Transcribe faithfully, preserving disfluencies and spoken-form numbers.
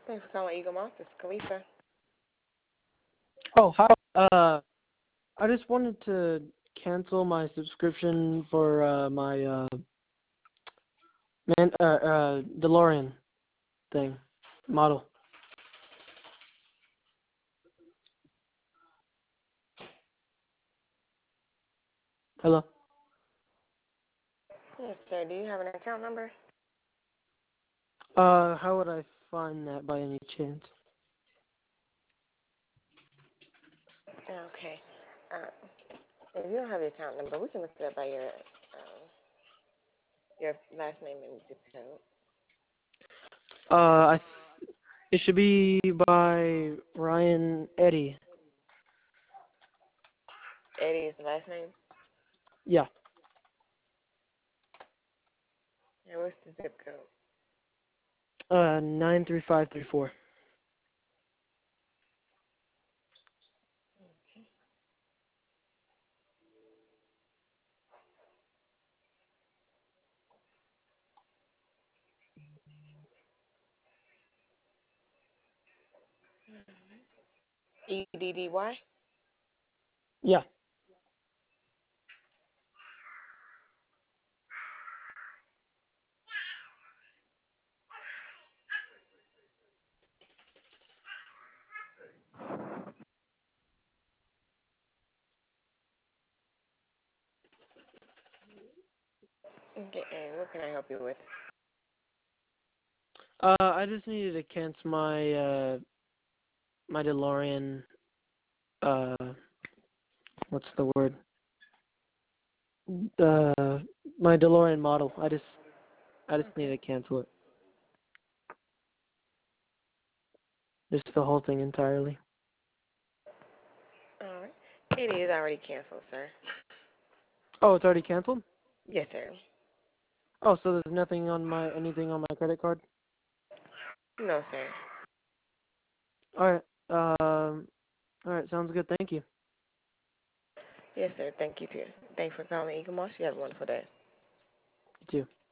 Thanks for calling Eagle Moss. This is Khalifa. Oh, hi. Uh, I just wanted to cancel my subscription for uh, my uh, man, uh, uh, DeLorean thing model. Hello. Yes, sir. Do you have an account number? Uh, how would I find that by any chance? Okay. Uh, if you don't have your account number, we can look it up by your um, your last name and zip code. Uh, I th- it should be by Ryan Eddy. Eddie is the last name. Yeah. And what's the zip code? Uh, nine three five three four. E D D Y. Yeah. Okay. And what can I help you with? Uh, I just needed to cancel my uh my DeLorean. Uh, what's the word? Uh, my DeLorean model. I just I just need Okay. to cancel it. Just the whole thing entirely. All right. It is already canceled, sir. Oh, it's already canceled? Yes, sir. Oh, so there's nothing on my anything on my credit card? No, sir. Alright. Um alright, sounds good. Thank you. Yes, sir. Thank you too. Thanks for calling Eagle Moss. You have a wonderful day. You too.